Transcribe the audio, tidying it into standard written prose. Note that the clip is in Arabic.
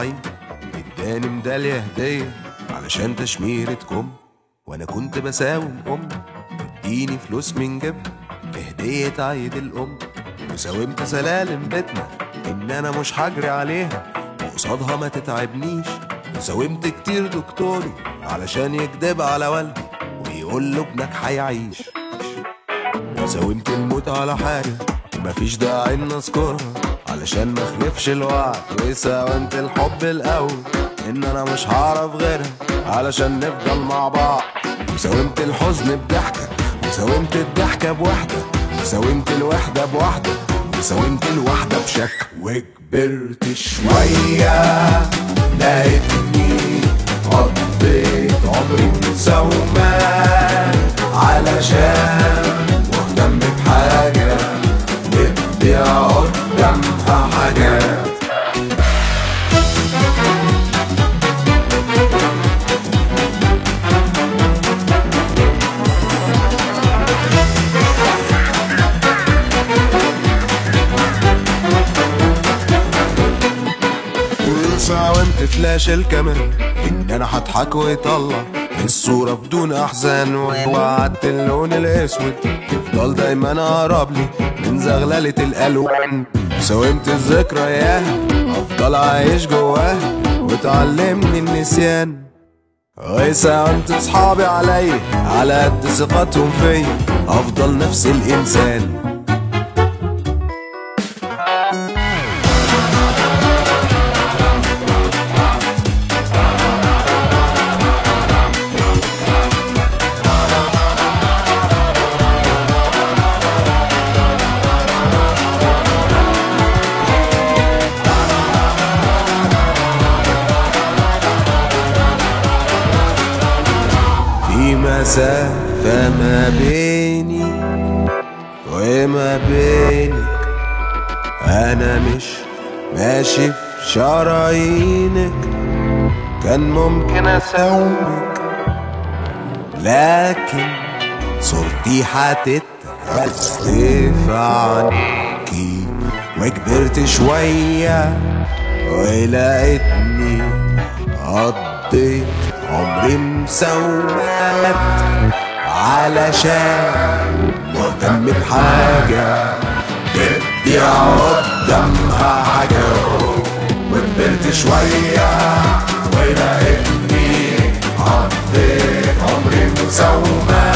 زعيم اداني ميدالية هدية علشان تشميرة كم، وانا كنت بساوم اديني فلوس من جيب هدية عيد الام، وساومت سلالم بيتنا ان انا مش هجري عليها وقصادها ما تتعبنيش، وساومت كتير دكتوري علشان يكدب على والدي ويقول له ابنك هيعيش، وساومت الموت على حاجة مفيش داعي ان اذكرها علشان ما اخلفش الوعد، وساومت الحب الاول ان انا مش هعرف غيرها علشان نفضل مع بعض، وساومت الحزن بضحكة وساومت الضحكة بوحدة وساومت الوحدة بوحدة وساومت الوحدة بشك، وكبرت شوية لقيتني قضيت عمري مساومة علشان مهتم بحاجة بتبيع قدامها حاجات. ساومت فلاش الكاميرا ان انا هضحك ويطلع الصورة بدون احزان، ووعدت اللون الاسود يفضل دايما اقرب لي من زغللة الالوان، ساومت الذكريات افضل عايش جواها وتعلمني النسيان، وساومت اصحابي عليا على قد ثقتهم فيا افضل نفس الانسان. في مسافة ما بيني وما بينك، أنا مش ماشي في شرايينك، كان ممكن أساومك لكن صورتي هتتهز في عينيكي، وكبرت شوية ولقيتني قضيت عمري مساومات علشان مهتم بحاجة بتبيع قدامها حاجة، وكبرت شوية ولقيتني قضيت عمري مساومات